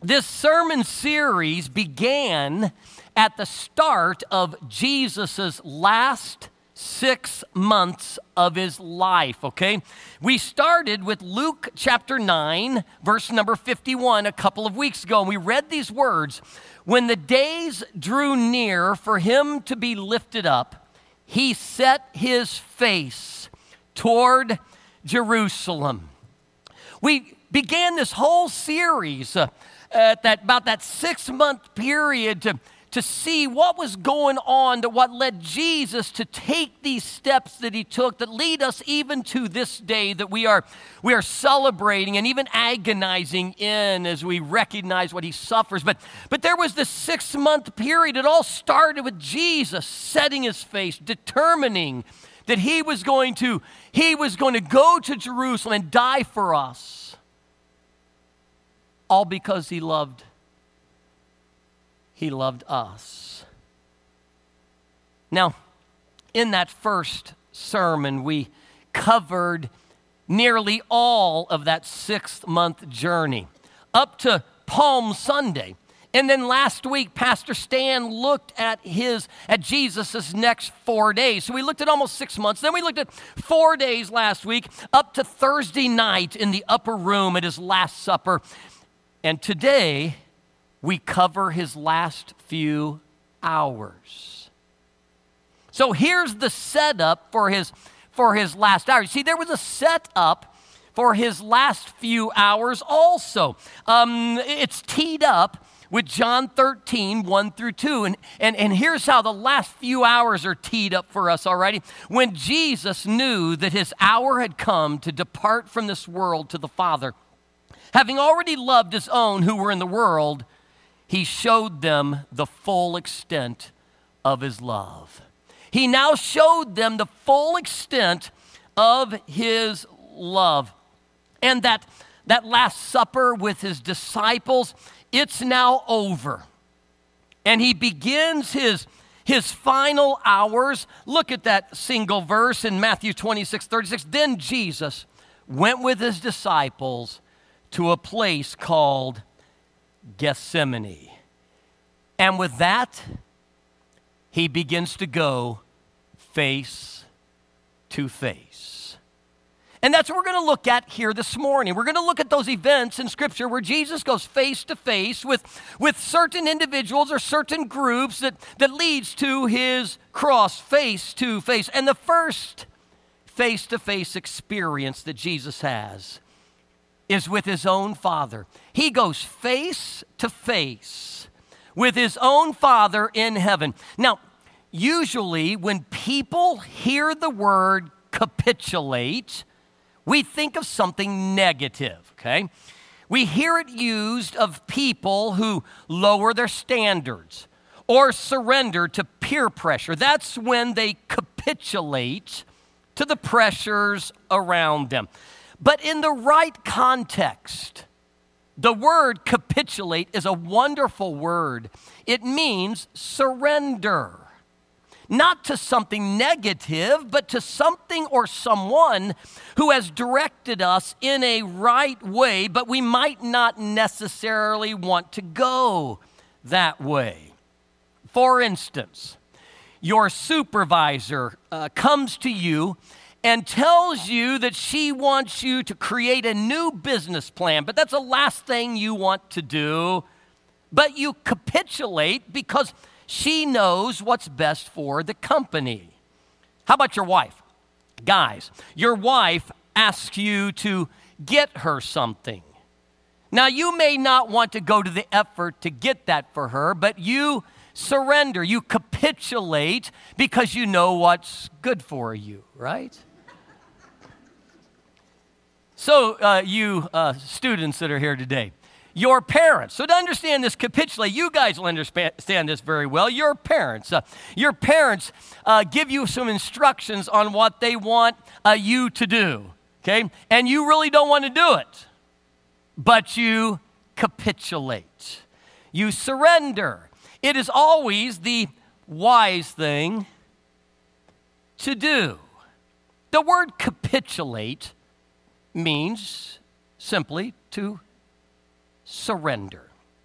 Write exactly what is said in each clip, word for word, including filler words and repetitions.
this sermon series began at the start of Jesus' last six months of his life, okay? We started with Luke chapter nine, verse number fifty-one a couple of weeks ago, and we read these words. When the days drew near for him to be lifted up, he set his face toward Jerusalem. We began this whole series uh, at that, about that six-month period to to see what was going on, to what led Jesus to take these steps that he took that lead us even to this day that we are, we are celebrating and even agonizing in as we recognize what he suffers. But, but there was this six-month period. It all started with Jesus setting his face, determining that he was going to, he was going to go to Jerusalem and die for us, all because he loved He loved us. Now, in that first sermon, we covered nearly all of that six-month journey up to Palm Sunday. And then last week, Pastor Stan looked at his at Jesus' next four days. So we looked at almost six months. Then we looked at four days last week up to Thursday night in the upper room at his Last Supper. And today, we cover his last few hours. So here's the setup for his, for his last hours. See, there was a setup for his last few hours also. Um, it's teed up with John thirteen, one through two. And, and, and here's how the last few hours are teed up for us already. When Jesus knew that his hour had come to depart from this world to the Father, having already loved his own who were in the world, he showed them the full extent of his love. He now showed them the full extent of his love. And that, that Last Supper with his disciples, it's now over. And he begins his, his final hours. Look at that single verse in Matthew twenty-six, thirty-six. Then Jesus went with his disciples to a place called Gethsemane. And with that, he begins to go face to face. And that's what we're going to look at here this morning. We're going to look at those events in Scripture where Jesus goes face to face with, with certain individuals or certain groups that, that leads to his cross, face to face. And the first face-to-face experience that Jesus has is with his own Father. He goes face to face with his own Father in heaven. Now, usually when people hear the word capitulate, we think of something negative, okay? We hear it used of people who lower their standards or surrender to peer pressure. That's when they capitulate to the pressures around them. But in the right context, the word capitulate is a wonderful word. It means surrender. Not to something negative, but to something or someone who has directed us in a right way, but we might not necessarily want to go that way. For instance, your supervisor uh, comes to you and tells you that she wants you to create a new business plan, but that's the last thing you want to do. But you capitulate because she knows what's best for the company. How about your wife? Guys, your wife asks you to get her something. Now, you may not want to go to the effort to get that for her, but you surrender, you capitulate because you know what's good for you, right? So, uh, you uh, students that are here today, your parents. So to understand this capitulate, you guys will understand this very well. Your parents. Uh, your parents uh, give you some instructions on what they want uh, you to do, okay? And you really don't want to do it, but you capitulate. You surrender. It is always the wise thing to do. The word capitulate means simply to surrender.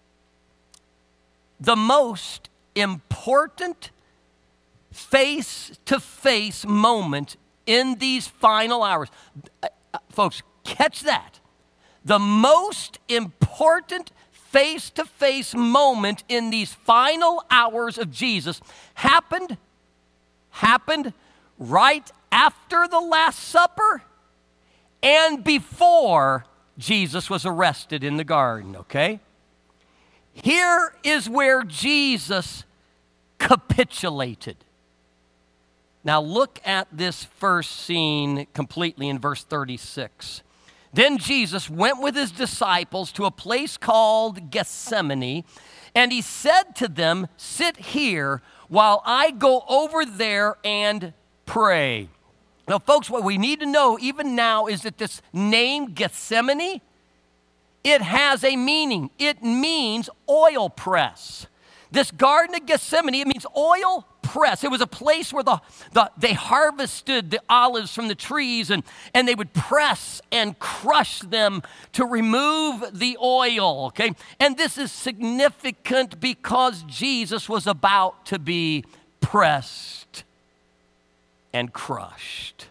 the most important face-to-face moment in these final hours. Uh, uh, folks, catch that. The most important face-to-face moment in these final hours of Jesus happened, happened right after the Last Supper and before Jesus was arrested in the garden, okay? Here is where Jesus capitulated. Now look at this first scene completely in verse thirty-six. Then Jesus went with his disciples to a place called Gethsemane, and he said to them, "Sit here while I go over there and pray." Now, folks, what we need to know even now is that this name Gethsemane, it has a meaning. It means oil press. This Garden of Gethsemane, it means oil press. It was a place where the, the they harvested the olives from the trees, and, and they would press and crush them to remove the oil, okay? And this is significant because Jesus was about to be pressed and crushed.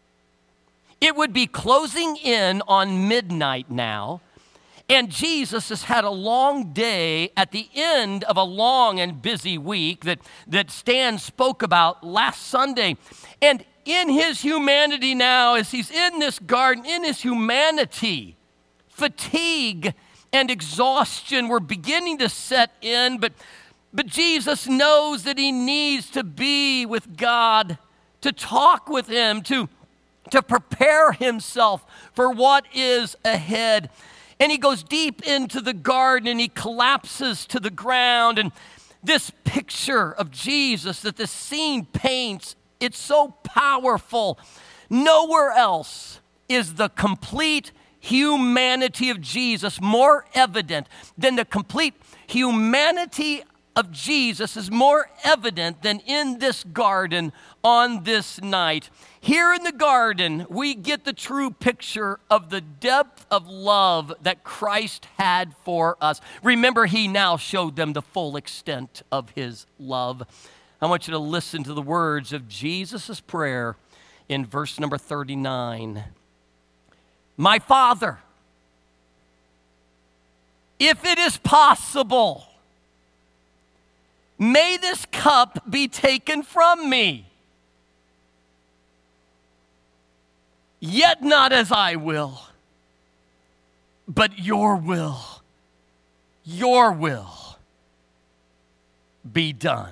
It would be closing in on midnight now, and Jesus has had a long day at the end of a long and busy week that, that Stan spoke about last Sunday. And in his humanity now, as he's in this garden, in his humanity, fatigue and exhaustion were beginning to set in, but, but Jesus knows that he needs to be with God, to talk with him, to, to prepare himself for what is ahead. And he goes deep into the garden and he collapses to the ground. And this picture of Jesus that this scene paints, it's so powerful. Nowhere else is the complete humanity of Jesus more evident than the complete humanity of Jesus is more evident than in this garden on this night. Here in the garden, we get the true picture of the depth of love that Christ had for us. Remember, he now showed them the full extent of his love. I want you to listen to the words of Jesus' prayer in verse number thirty-nine. My Father, if it is possible, may this cup be taken from me. Yet not as I will, but your will, your will be done.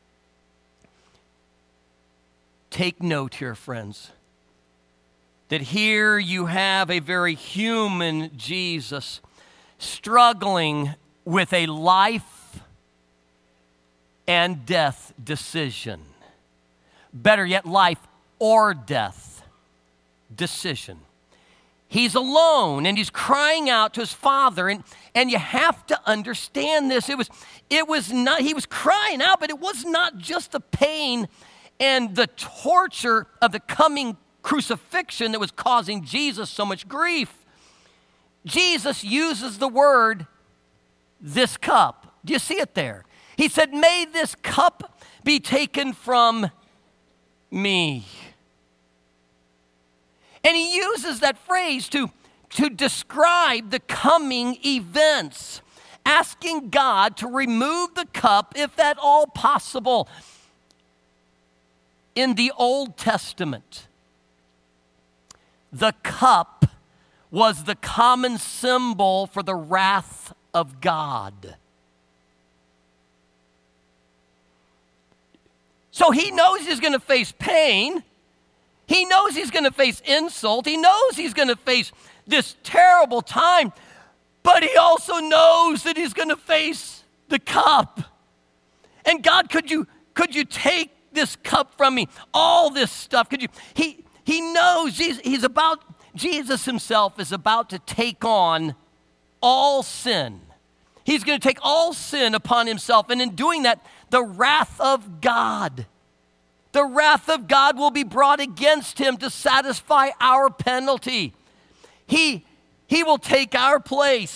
Take note here, friends, that here you have a very human Jesus struggling with a life and death decision. Better yet, life or death decision. He's alone and he's crying out to his Father, and, and you have to understand this. It was, it was not, he was crying out, but it was not just the pain and the torture of the coming crucifixion that was causing Jesus so much grief. Jesus uses the word, this cup. Do you see it there? He said, may this cup be taken from me. And he uses that phrase to, to describe the coming events, asking God to remove the cup if at all possible. In the Old Testament, the cup was the common symbol for the wrath of God. So he knows he's going to face pain. He knows he's going to face insult. He knows he's going to face this terrible time. But he also knows that he's going to face the cup. And God, could you, could you take this cup from me? All this stuff. Could you? He, he knows Jesus, he's about, Jesus himself is about to take on all sin. He's going to take all sin upon himself. And in doing that, the wrath of God, the wrath of God will be brought against him to satisfy our penalty. He, he will take our place.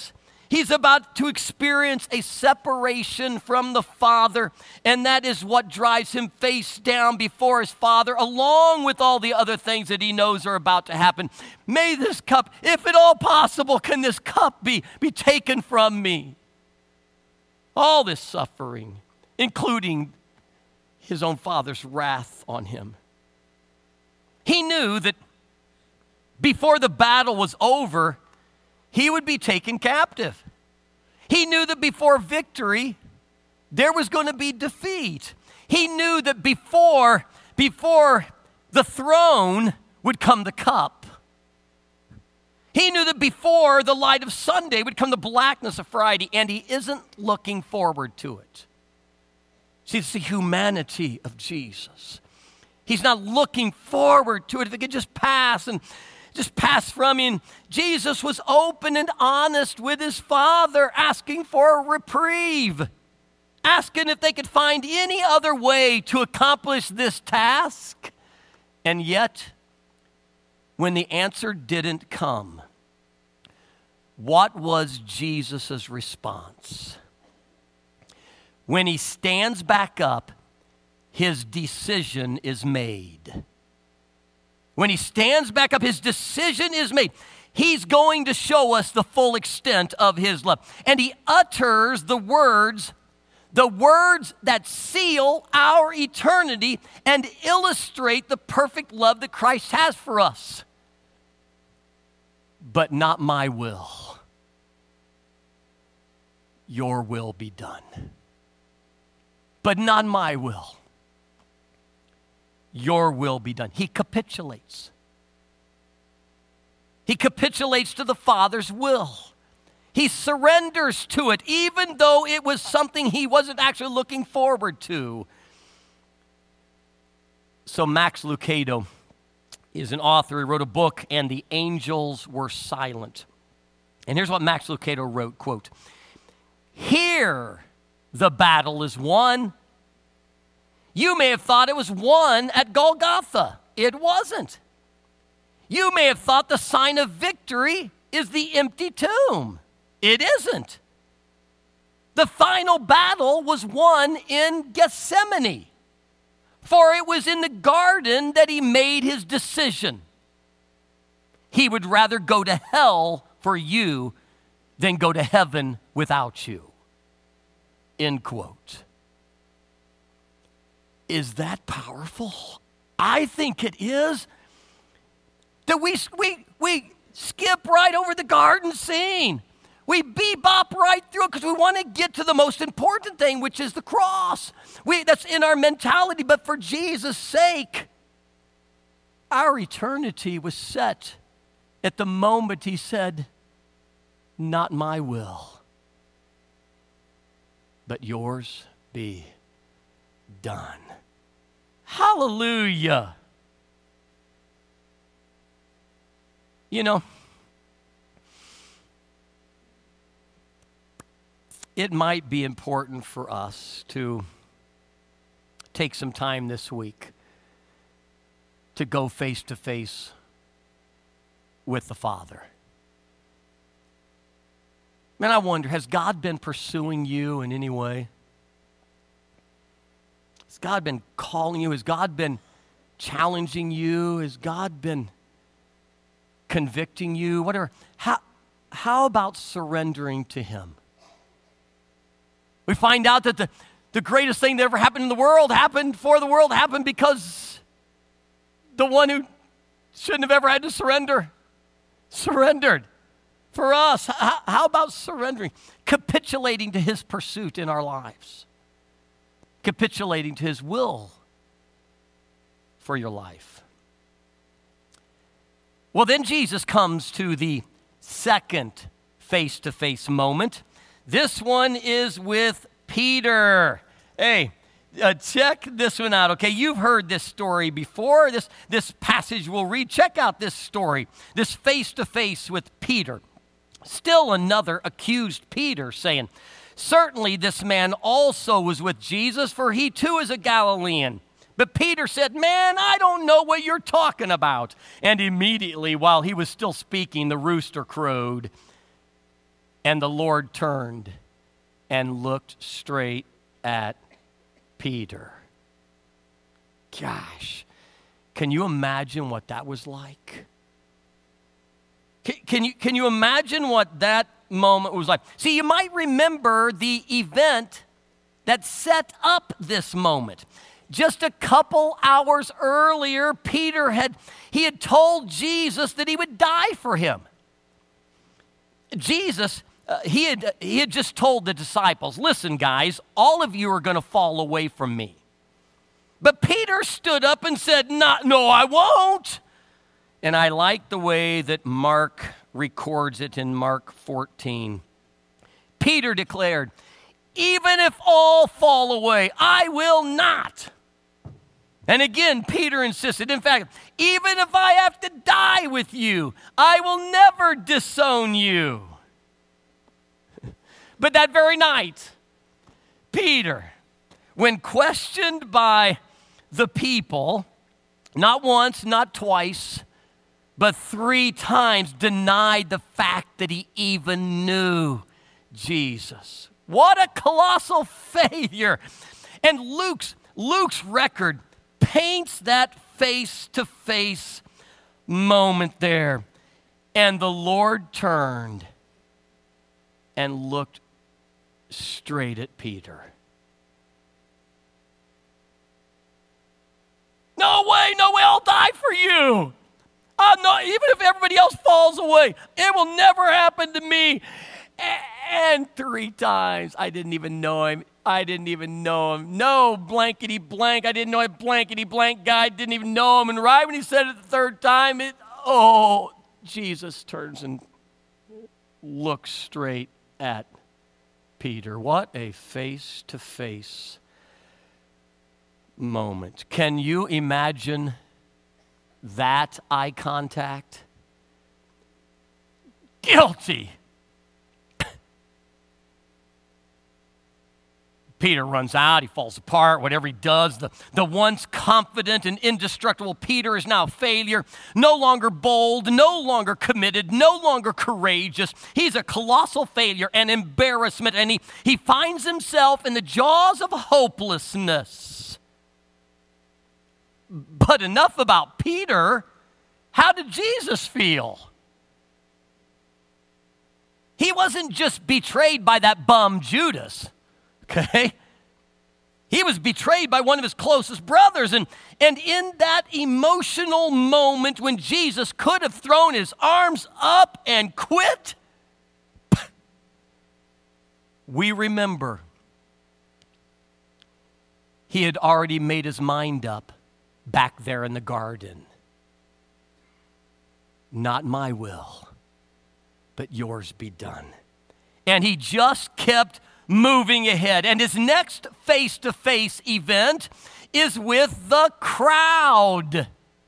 He's about to experience a separation from the Father, and that is what drives him face down before his Father, along with all the other things that he knows are about to happen. May this cup, if at all possible, can this cup be, be taken from me? All this suffering, including his own Father's wrath on him. He knew that before the battle was over, he would be taken captive. He knew that before victory, there was going to be defeat. He knew that before, before the throne would come the cup. He knew that before the light of Sunday would come the blackness of Friday, and he isn't looking forward to it. See, it's the humanity of Jesus. He's not looking forward to it. If it could just pass and just pass from him. Jesus was open and honest with his Father, asking for a reprieve, asking if they could find any other way to accomplish this task. And yet, when the answer didn't come, what was Jesus' response? When he stands back up, his decision is made. When he stands back up, his decision is made. He's going to show us the full extent of his love. And he utters the words, the words that seal our eternity and illustrate the perfect love that Christ has for us. But not my will. Your will be done. But not my will. Your will be done. He capitulates. He capitulates to the Father's will. He surrenders to it, even though it was something he wasn't actually looking forward to. So Max Lucado is an author. He wrote a book, And the Angels Were Silent. And here's what Max Lucado wrote, quote, "Here the battle is won. You may have thought it was won at Golgotha. It wasn't. You may have thought the sign of victory is the empty tomb. It isn't. The final battle was won in Gethsemane, for it was in the garden that he made his decision. He would rather go to hell for you than go to heaven without you." End quote. Is that powerful? I think it is. That we, we, we skip right over the garden scene. We bebop right through it because we want to get to the most important thing, which is the cross. We, that's in our mentality, but for Jesus' sake, our eternity was set at the moment he said, "Not my will, but yours be done." Hallelujah. You know, it might be important for us to take some time this week to go face to face with the Father. Man, I wonder, has God been pursuing you in any way? Has God been calling you? Has God been challenging you? Has God been convicting you? Whatever. How, how about surrendering to him? We find out that the, the greatest thing that ever happened in the world happened for the world happened because the one who shouldn't have ever had to surrender, surrendered for us. How, how about surrendering? Capitulating to his pursuit in our lives. Capitulating to his will for your life. Well, then Jesus comes to the second face-to-face moment. This one is with Peter. Hey, uh, check this one out, okay? You've heard this story before. This, this passage we'll read. Check out this story, this face-to-face with Peter. Still another accused Peter, saying, "Certainly this man also was with Jesus, for he too is a Galilean." But Peter said, "Man, I don't know what you're talking about." And immediately, while he was still speaking, the rooster crowed. And the Lord turned and looked straight at Peter. Gosh, can you imagine what that was like? Can, can you, can you imagine what that moment was like? See, you might remember the event that set up this moment. Just a couple hours earlier, Peter had, he had told Jesus that he would die for him. Jesus, uh, he, had, he had just told the disciples, listen, guys, all of you are going to fall away from me. But Peter stood up and said, Not, no, I won't. And I like the way that Mark records it in Mark fourteen. Peter declared, even if all fall away, I will not. And again, Peter insisted, in fact, even if I have to die with you, I will never disown you. But that very night, Peter, when questioned by the people, not once, not twice, but three times denied the fact that he even knew Jesus. What a colossal failure. And Luke's, Luke's record paints that face-to-face moment there. And the Lord turned and looked straight at Peter. No way, no way, I'll die for you. I'm not, even if everybody else falls away, it will never happen to me. And three times, I didn't even know him. I didn't even know him. No, blankety blank. I didn't know a blankety blank guy. Didn't even know him. And right when he said it the third time, it, oh, Jesus turns and looks straight at Peter. What a face-to-face moment. Can you imagine that eye contact? Guilty. Peter runs out, he falls apart, whatever he does. The, the once confident and indestructible Peter is now a failure, no longer bold, no longer committed, no longer courageous. He's a colossal failure and embarrassment, and he, he finds himself in the jaws of hopelessness. But enough about Peter. How did Jesus feel? He wasn't just betrayed by that bum Judas. Okay? He was betrayed by one of his closest brothers. And, and in that emotional moment when Jesus could have thrown his arms up and quit, we remember he had already made his mind up back there in the garden. Not my will, but yours be done. And he just kept moving ahead. And his next face-to-face event is with the crowd.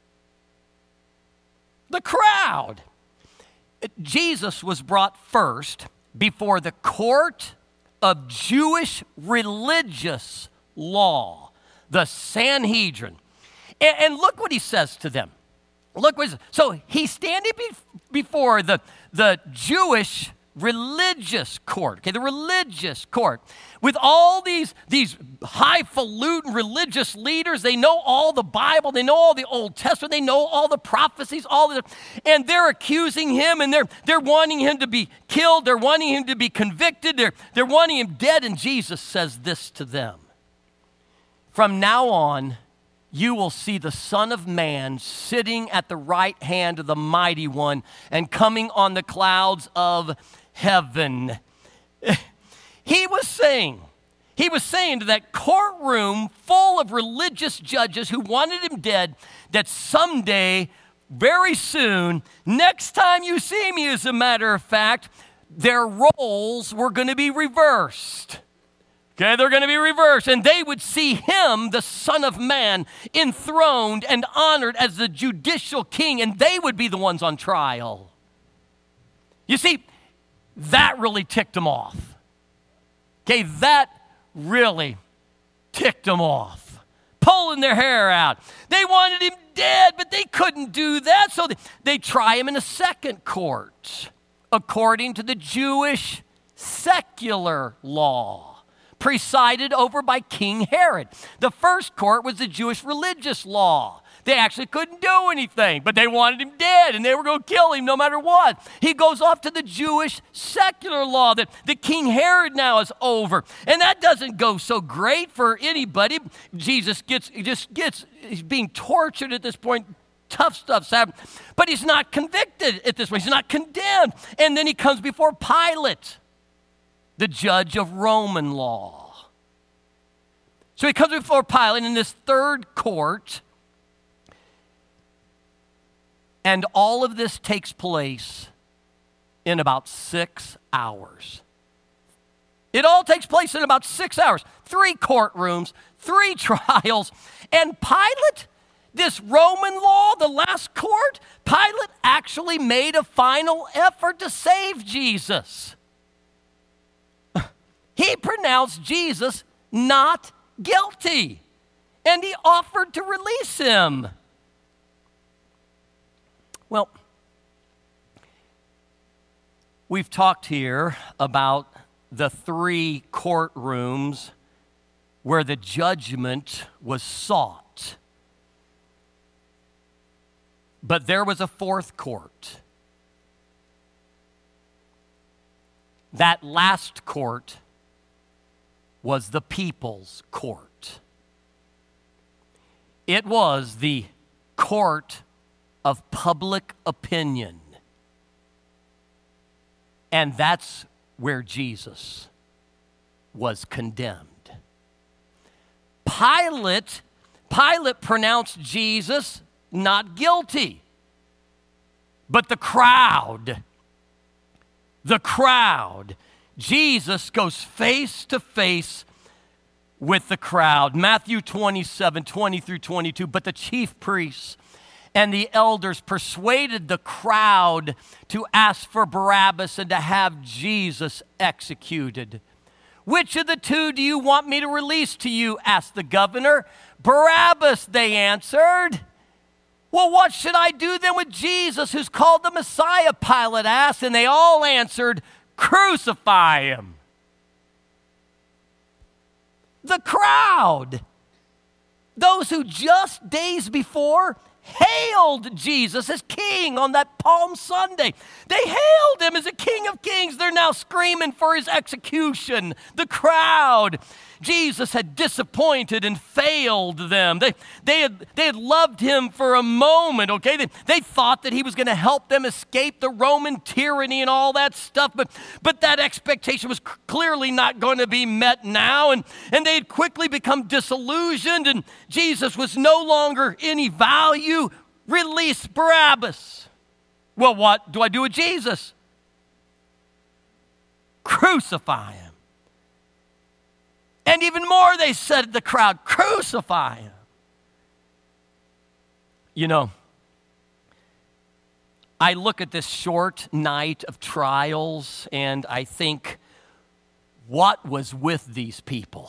The crowd. Jesus was brought first before the court of Jewish religious law, the Sanhedrin. And, and look what he says to them. Look what he says. So he's standing be- before the, the Jewish religious court, okay, the religious court, with all these, these highfalutin religious leaders. They know all the Bible, they know all the Old Testament, they know all the prophecies, all the, and they're accusing him, and they're, they're wanting him to be killed, they're wanting him to be convicted, they're, they're wanting him dead, and Jesus says this to them: from now on, you will see the Son of Man sitting at the right hand of the Mighty One and coming on the clouds of heaven. He was saying, he was saying to that courtroom full of religious judges who wanted him dead, that someday, very soon, next time you see me, as a matter of fact, their roles were going to be reversed. Okay, they're going to be reversed, and they would see him, the Son of Man, enthroned and honored as the judicial king, and they would be the ones on trial. You see, that really ticked them off. Okay, that really ticked them off. Pulling their hair out. They wanted him dead, but they couldn't do that, so they, they try him in a second court according to the Jewish secular law, presided over by King Herod. The first court was the Jewish religious law. They actually couldn't do anything, but they wanted him dead, and they were going to kill him no matter what. He goes off to the Jewish secular law that, that King Herod now is over. And that doesn't go so great for anybody. Jesus gets just gets, he's being tortured at this point. Tough stuff's happening. But he's not convicted at this point. He's not condemned. And then he comes before Pilate, the judge of Roman law. So he comes before Pilate in this third court. And all of this takes place in about six hours. It all takes place in about six hours. Three courtrooms, three trials. And Pilate, this Roman law, the last court, Pilate actually made a final effort to save Jesus. He pronounced Jesus not guilty, and he offered to release him. Well, we've talked here about the three courtrooms where the judgment was sought. But there was a fourth court. That last court was the people's court. It was the court of public opinion. And that's where Jesus was condemned. Pilate, Pilate pronounced Jesus not guilty. But the crowd, the crowd, Jesus goes face to face with the crowd. Matthew twenty-seven, twenty through twenty-two, but the chief priests and the elders persuaded the crowd to ask for Barabbas and to have Jesus executed. Which of the two do you want me to release to you? Asked the governor. Barabbas, they answered. Well, what should I do then with Jesus, who's called the Messiah? Pilate asked, and they all answered, crucify him. The crowd, those who just days before hailed Jesus as king on that Palm Sunday. They hailed him as a king of kings. They're now screaming for his execution. The crowd. Jesus had disappointed and failed them. They, they, had, they had loved him for a moment, okay? They, they thought that he was going to help them escape the Roman tyranny and all that stuff, but, but that expectation was c- clearly not going to be met now, and, and they had quickly become disillusioned, and Jesus was no longer any value. Release Barabbas. Well, what do I do with Jesus? Crucify him. And even more, they said to the crowd, crucify him. You know, I look at this short night of trials and I think, what was with these people?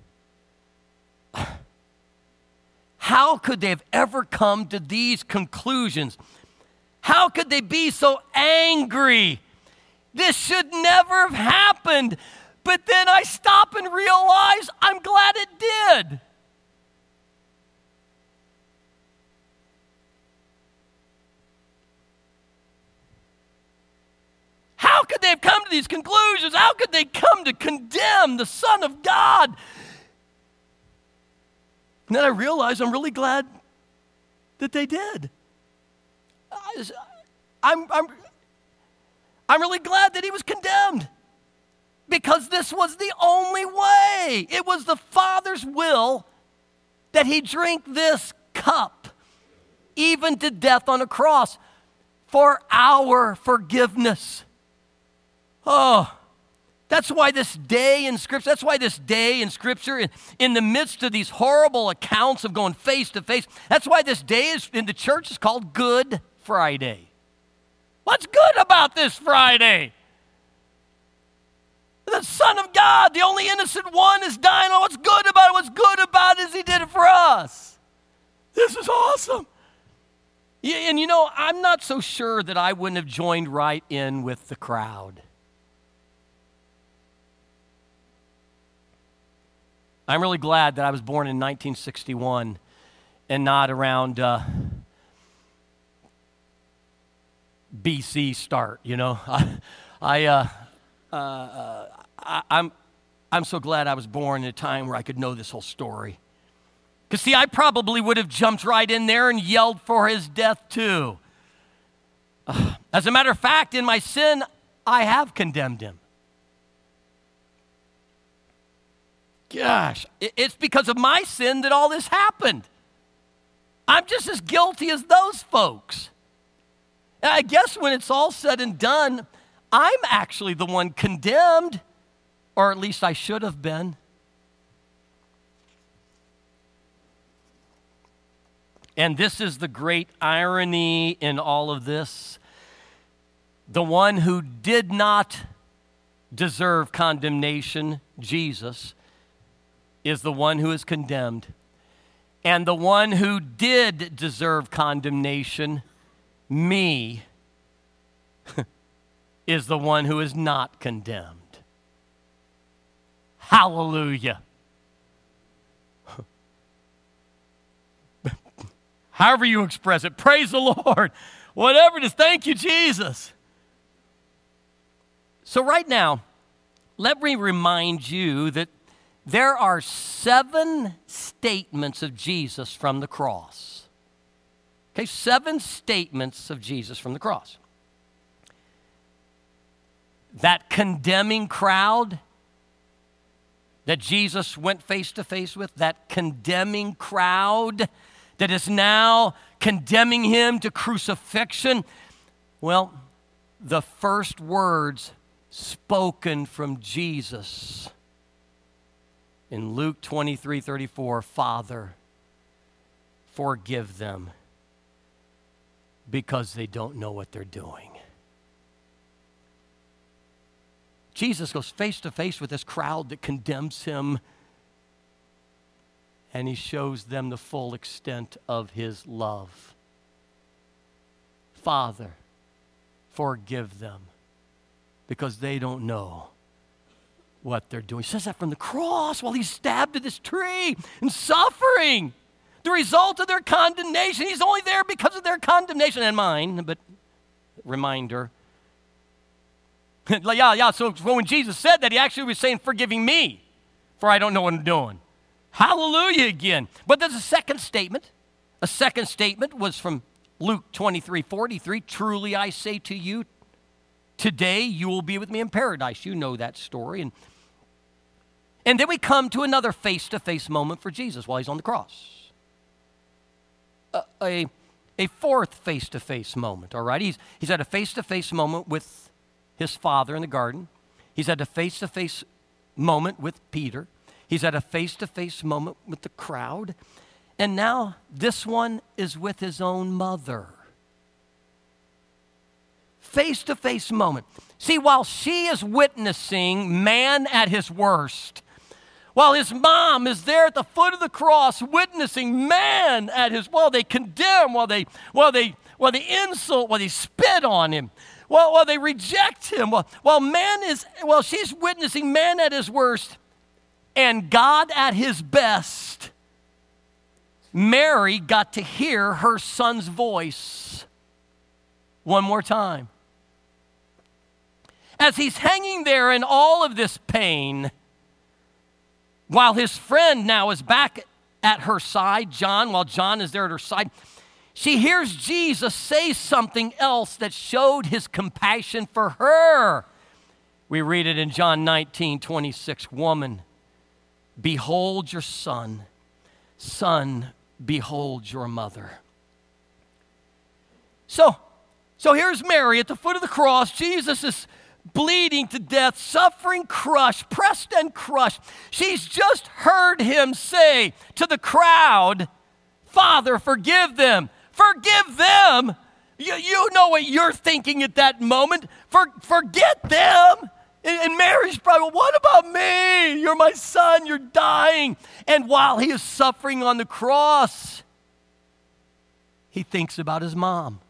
How could they have ever come to these conclusions? How could they be so angry? This should never have happened. But then I stop and realize I'm glad it did. How could they have come to these conclusions? How could they come to condemn the Son of God? And then I realize I'm really glad that they did. I'm, I'm, I'm really glad that he was condemned. Because this was the only way. It was the Father's will that he drink this cup, even to death on a cross, for our forgiveness. Oh, that's why this day in Scripture, that's why this day in Scripture, in, in the midst of these horrible accounts of going face to face, that's why this day is in the church is called Good Friday. What's good about this Friday? The Son of God, the only innocent one, is dying. Oh, what's good about it? What's good about it is he did it for us. This is awesome. And you know, I'm not so sure that I wouldn't have joined right in with the crowd. I'm really glad that I was born in nineteen sixty-one and not around uh, B C start, you know. I, I, uh, uh, uh, I, I'm, I'm so glad I was born in a time where I could know this whole story. Because, see, I probably would have jumped right in there and yelled for his death too. Uh, as a matter of fact, in my sin, I have condemned him. Gosh, it's because of my sin that all this happened. I'm just as guilty as those folks. And I guess when it's all said and done, I'm actually the one condemned, or at least I should have been. And this is the great irony in all of this. The one who did not deserve condemnation, Jesus, is the one who is condemned. And the one who did deserve condemnation, me, is the one who is not condemned. Hallelujah. However you express it, praise the Lord. Whatever it is, thank you, Jesus. So right now, let me remind you that there are seven statements of Jesus from the cross. Okay, seven statements of Jesus from the cross. That condemning crowd that Jesus went face to face with, that condemning crowd that is now condemning him to crucifixion. Well, the first words spoken from Jesus in Luke twenty-three thirty-four, Father, forgive them because they don't know what they're doing. Jesus goes face to face with this crowd that condemns him, and he shows them the full extent of his love. Father, forgive them because they don't know what they're doing. He says that from the cross while he's stabbed to this tree and suffering. The result of their condemnation. He's only there because of their condemnation and mine, but reminder. yeah, yeah, so when Jesus said that, he actually was saying, forgiving me, for I don't know what I'm doing. Hallelujah again. But there's a second statement. A second statement was from Luke twenty-three forty-three. Truly I say to you, today you will be with me in paradise. You know that story. And, and then we come to another face-to-face moment for Jesus while he's on the cross. A, a, a fourth face-to-face moment, all right? He's, he's had a face-to-face moment with his Father in the garden. He's had a face-to-face moment with Peter. He's had a face-to-face moment with the crowd. And now this one is with his own mother. Face-to-face moment. See, while she is witnessing man at his worst, while his mom is there at the foot of the cross witnessing man at his, while they condemn, while they, while they, while they insult, while they spit on him, while, while they reject him, while, while man is, while she's witnessing man at his worst and God at his best, Mary got to hear her son's voice one more time. As he's hanging there in all of this pain, while his friend now is back at her side, John, while John is there at her side, she hears Jesus say something else that showed his compassion for her. We read it in John nineteen twenty-six. Woman, behold your son. Son, behold your mother. So, so here's Mary at the foot of the cross. Jesus is bleeding to death, suffering, crushed, pressed and crushed. She's just heard him say to the crowd, Father, forgive them. Forgive them. You, you know what you're thinking at that moment. For, forget them. And, and Mary's probably, well, what about me? You're my son. You're dying. And while he is suffering on the cross, he thinks about his mom.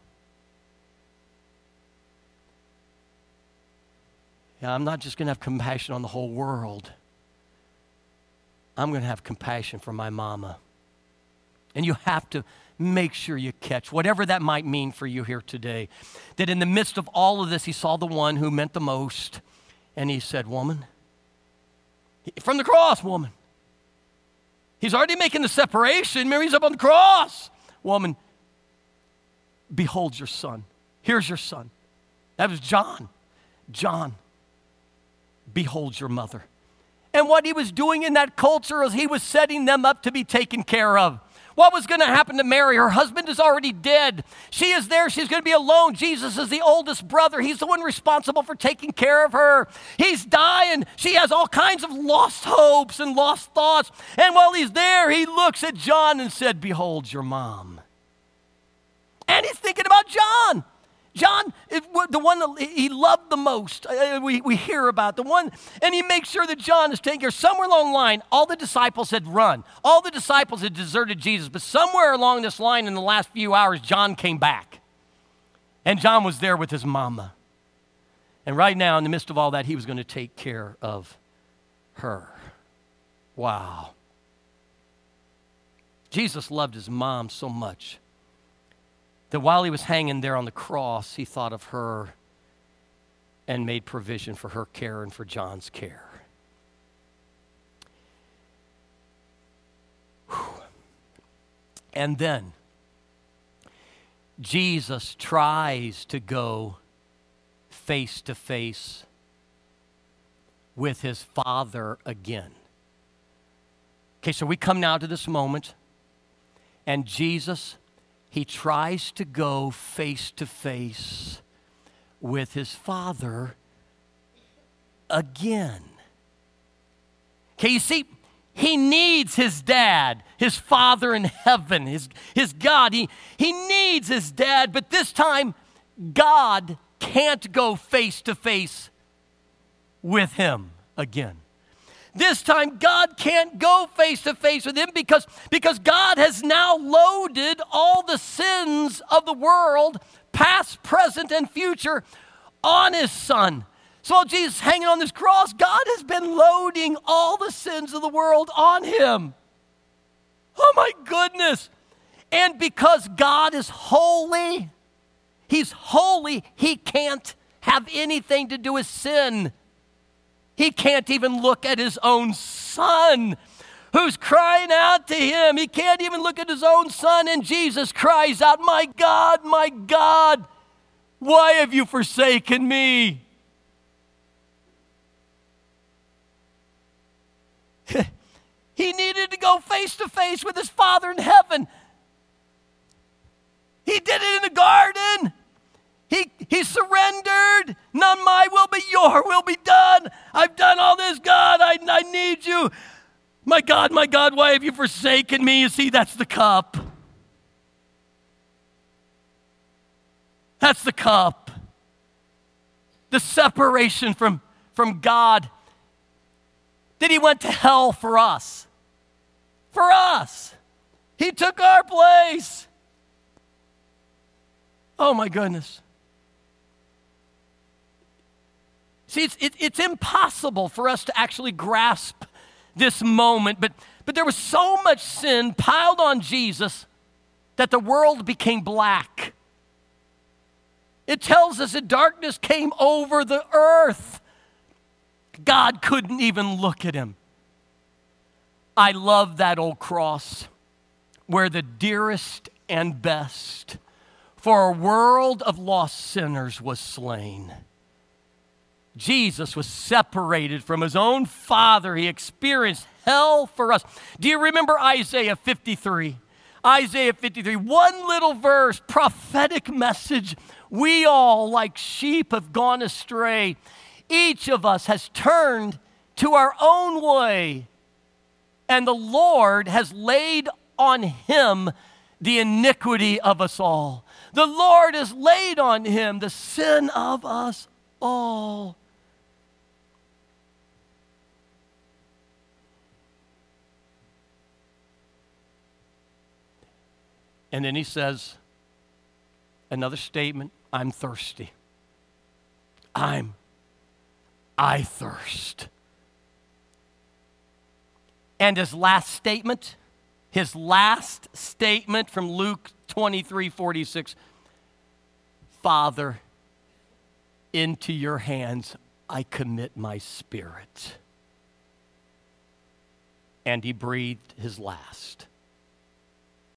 Yeah, I'm not just going to have compassion on the whole world. I'm going to have compassion for my mama. And you have to make sure you catch whatever that might mean for you here today. That in the midst of all of this, he saw the one who meant the most. And he said, woman, from the cross, woman. He's already making the separation. Mary's up on the cross. Woman, behold your son. Here's your son. That was John. John, behold your mother. And what he was doing in that culture is he was setting them up to be taken care of. What was going to happen to Mary? Her husband is already dead. She is there. She's going to be alone. Jesus is the oldest brother. He's the one responsible for taking care of her. He's dying. She has all kinds of lost hopes and lost thoughts. And while he's there, he looks at John and said, behold your mom. And he's thinking about John. John, the one that he loved the most, we, we hear about, the one, and he makes sure that John is taken care. Somewhere along the line, all the disciples had run. All the disciples had deserted Jesus, but somewhere along this line in the last few hours, John came back. And John was there with his mama. And right now, in the midst of all that, he was going to take care of her. Wow. Jesus loved his mom so much that while he was hanging there on the cross, he thought of her and made provision for her care and for John's care. Whew. And then Jesus tries to go face to face with his Father again. Okay, so we come now to this moment, and Jesus, he tries to go face to face with his Father again. Okay, you see, he needs his dad, his Father in heaven, his, his God. He, he needs his dad, but this time, God can't go face to face with him again. This time, God can't go face to face with him because, because God has now loaded all the sins of the world, past, present, and future, on his Son. So while Jesus is hanging on this cross, God has been loading all the sins of the world on him. Oh my goodness. And because God is holy, he's holy, he can't have anything to do with sin. He can't even look at his own Son who's crying out to him. He can't even look at his own Son, and Jesus cries out, my God, my God, why have you forsaken me? He needed to go face to face with his Father in heaven. He did it in the garden. He, he surrendered. Not my will, but your will be done. I've done all this, God. I, I need you. My God, my God, why have you forsaken me? You see, that's the cup. That's the cup. The separation from, from God. That he went to hell for us. For us. He took our place. Oh, my goodness. See, it's, it, it's impossible for us to actually grasp this moment, but, but there was so much sin piled on Jesus that the world became black. It tells us that darkness came over the earth. God couldn't even look at him. I love that old cross where the dearest and best for a world of lost sinners was slain. Jesus was separated from his own Father. He experienced hell for us. Do you remember Isaiah fifty-three? Isaiah fifty-three, one little verse, prophetic message. We all, like sheep, have gone astray. Each of us has turned to our own way, and the Lord has laid on him the iniquity of us all. The Lord has laid on him the sin of us all. And then he says, Another statement, I'm thirsty. I'm, I thirst. And his last statement, his last statement from Luke twenty-three forty-six, Father, into your hands I commit my spirit. And he breathed his last.